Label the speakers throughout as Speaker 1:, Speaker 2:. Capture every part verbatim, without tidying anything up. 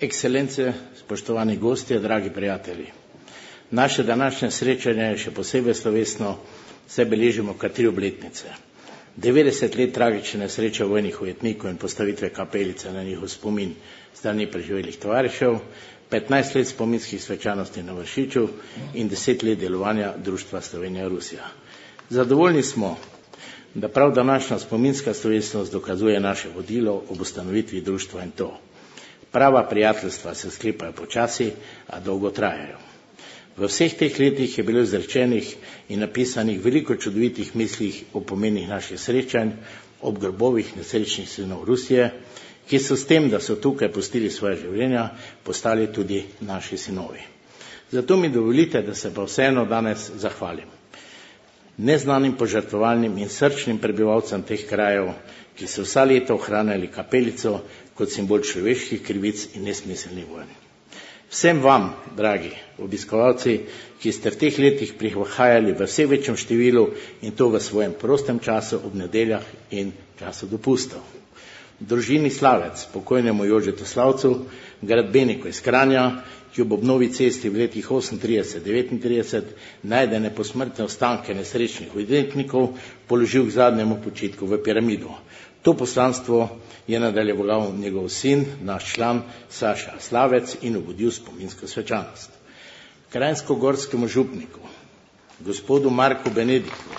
Speaker 1: Ekscelence, spoštovani gostje, dragi prijatelji. Naše današnje srečanje je še posebej slovesno, saj beležimo kar tri obletnice. devetdeset let tragične nesreče vojnih ujetnikov in postavitve kapelice na njihov spomin strani preživelih tovarišev, petnajst let spominskih svečanosti na Vršiču in deset let delovanja Društva Slovenija-Rusija. Zadovoljni smo, da prav današnja spominska slovesnost dokazuje naše vodilo ob ustanovitvi društva in to. Prava prijateljstva se sklepajo počasi, a dolgo trajajo. V vseh teh letih je bilo izrečenih in napisanih veliko čudovitih mislih o pomenih naših srečanj ob grobovih nesrečnih sinov Rusije, ki so s tem, da so tukaj pustili svoje življenja, postali tudi naši sinovi. Zato mi dovolite, da se pa vseeno danes zahvalim neznanim požrtvovalnim in srčnim prebivalcem teh krajev, ki so vsa leta ohranjali kapelico kot simbol človeških krivic in nesmiselnih vojn. Vsem vam, dragi obiskovalci, ki ste v teh letih prihajali v vse večjem številu in to v svojem prostem času ob nedeljah in času dopustov. Družini Slavec, pokojnemu Jožetu Slavcu, gradbeniku iz Kranja, ki ob obnovi cesti v letih osemintrideset devetintrideset najdene posmrtne ostanke nesrečnih ujetnikov položil k zadnjemu počitku v piramido. To poslanstvo je nadaljeval njegov sin, naš član Saša Slavec in obudil spominsko svečanost. Kranjsko-gorskemu župniku, gospodu Marku Benediku,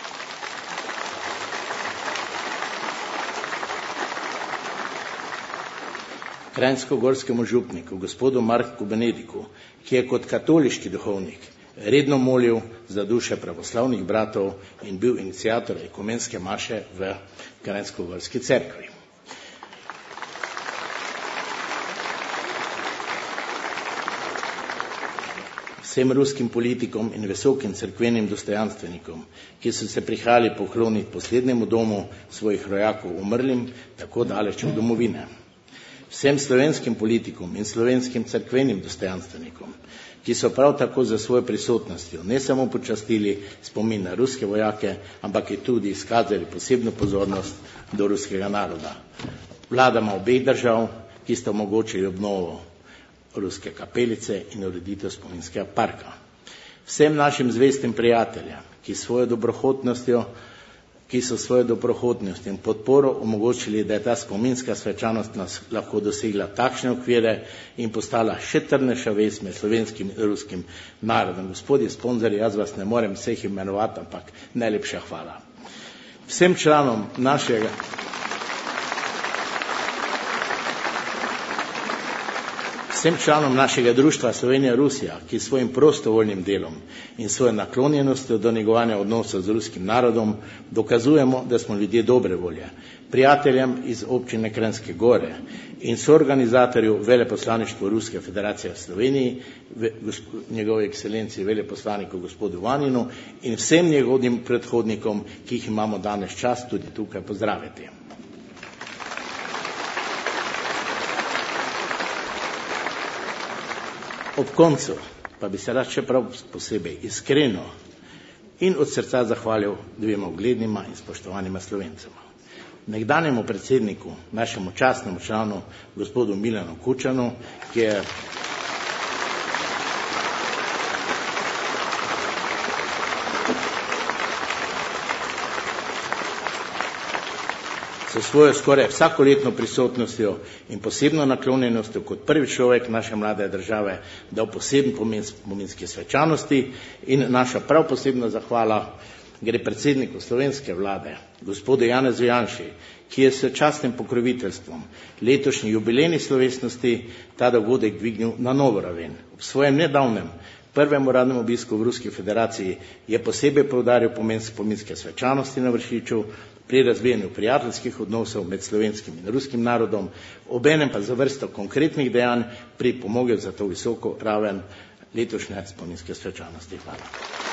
Speaker 1: Kranjsko-gorskemu župniku, gospodu Marku Benediku, ki je kot katoliški duhovnik redno molil za duše pravoslavnih bratov in bil iniciator ekumenske maše v Kranjsko-gorski cerkvi. Vsem ruskim politikom in visokim cerkvenim dostojanstvenikom, ki so se prihajali pokloniti poslednjemu domu svojih rojakov umrlim, tako daleč od domovine. Vsem slovenskim politikom in slovenskim cerkvenim dostojanstvenikom, ki so prav tako za svojo prisotnostjo ne samo počastili spomin na ruske vojake, ampak je tudi izkazali posebno pozornost do ruskega naroda. Vladama obeh držav, ki sta omogočili obnovo ruske kapelice in ureditev spominskega parka. Vsem našim zvestim prijateljem, ki svojo dobrohotnostjo ki so svojo dobrohotnost in podporo omogočili, da je ta spominska svečanost nas lahko dosegla takšne okvire in postala še trdnejša vez med slovenskim in ruskim narodom. Gospodje sponzorji, jaz vas ne morem vseh imenovati, ampak najlepša hvala. Vsem članom našega Vsem članom našega društva Slovenija-Rusija, ki s svojim prostovoljnim delom in svojo naklonjenostjo do negovanja odnosov z ruskim narodom dokazujemo, da smo ljudje dobre volje. Prijateljem iz občine Kranjske Gore in soorganizatorju veleposlaništva Ruske federacije v Sloveniji, njegove ekscelencije veleposlaniku gospodu Vaninu in vsem njegovim predhodnikom, ki jih imamo danes čas tudi tukaj pozdraviti. Ob koncu pa bi se rad še prav posebej iskreno in od srca zahvalil dvema uglednima in spoštovanima Slovencema. Nekdanjemu predsedniku, našemu častnemu članu, gospodu Milanu Kučanu, ki je s svojo skoraj vsakoletno prisotnostjo in posebno naklonjenostjo kot prvi človek naše mlade države dal poseben pomen spominske svečanosti in naša prav posebna zahvala gre predsedniku slovenske vlade, gospodu Janezu Janši, ki je s častnim pokroviteljstvom letošnji jubilejni slovesnosti ta dogodek dvignil na novo raven. Ob svojem nedavnem prvem uradnem obisku v Ruski federaciji je posebej poudaril pomen spominske svečanosti na Vršiču pri razvijanju prijateljskih odnosov med slovenskim in ruskim narodom, obenem pa za vrsto konkretnih dejanj pripomogel za to visoko raven letošnje spominske svečanosti. Hvala.